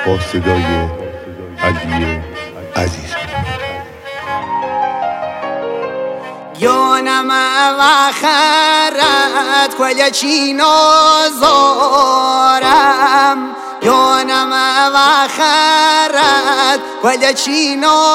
با صدای علی عزیز. یونم وخرت کل چی نازارم، یونم وخرت کل چی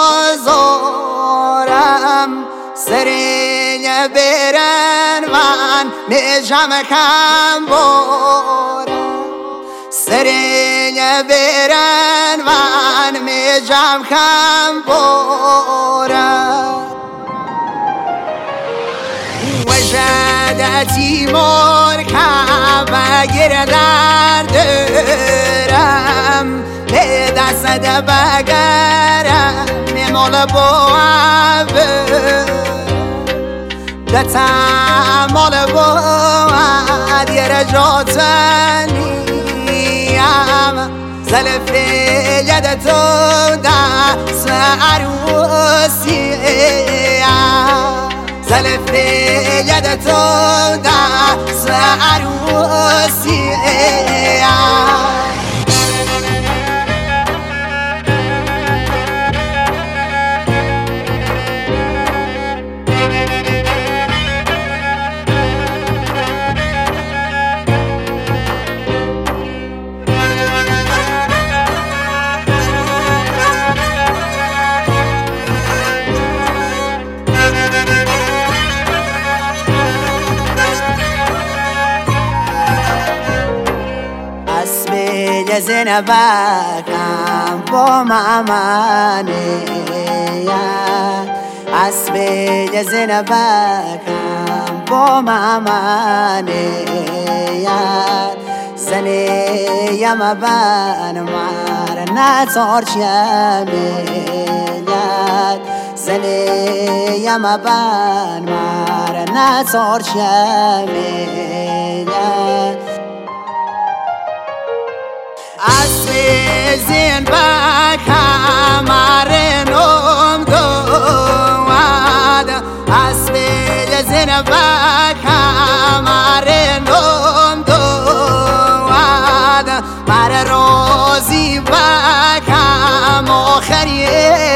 نازارم. سرین برن من میجم کم بارم، سرین برن من میجم کم بارم. وجدتی مرکب گردر دارم، به دست بگرم مال باور دتا مال باور رجاتنیم. زلفی ید تو دست عروسیم، زلفی ید تو دست عروسیم. زنبکم با مامانیت، اسب زنبکم با مامانیت. زنیم بن مر نتار چمیلیت، زنیم بن مر نتار چمیلیت. اسب زنبکم مرنم دواد، اسب زنبکم مرنم دواد. مر روزی بکم آخری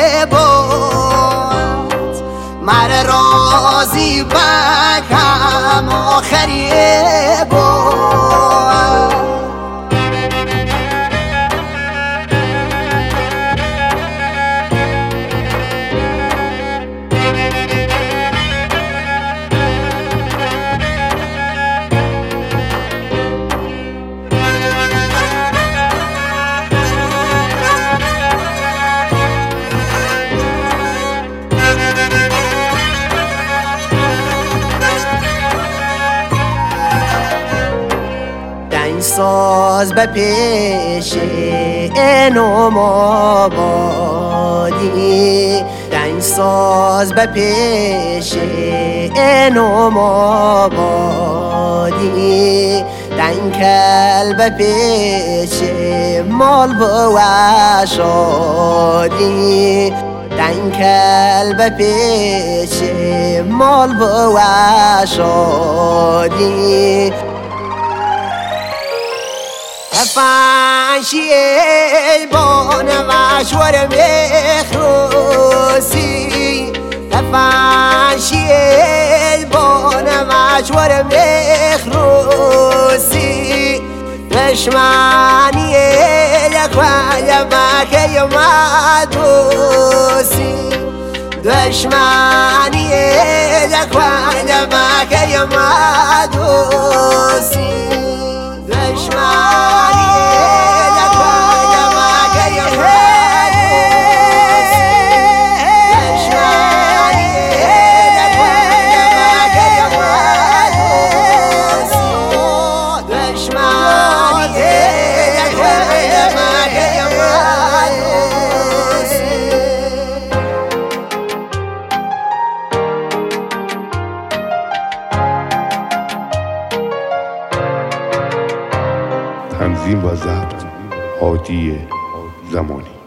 بود، مر روزی بکم آخری بود. ساز به پیش اینو مابادی، دنگ ساز به پیش اینو مابادی. دنگ کل به پیش مال بوشادی، دنگ کل به پیش مال بوشادی. فانشی بان مشور مخروسی، فانشی بان مشور مخروسی. دشمنی لکوی مکی مدوسی، دشمنی لکوی مکی مدوسی. دشمنی تنظیم و ضبط هادی زمانی.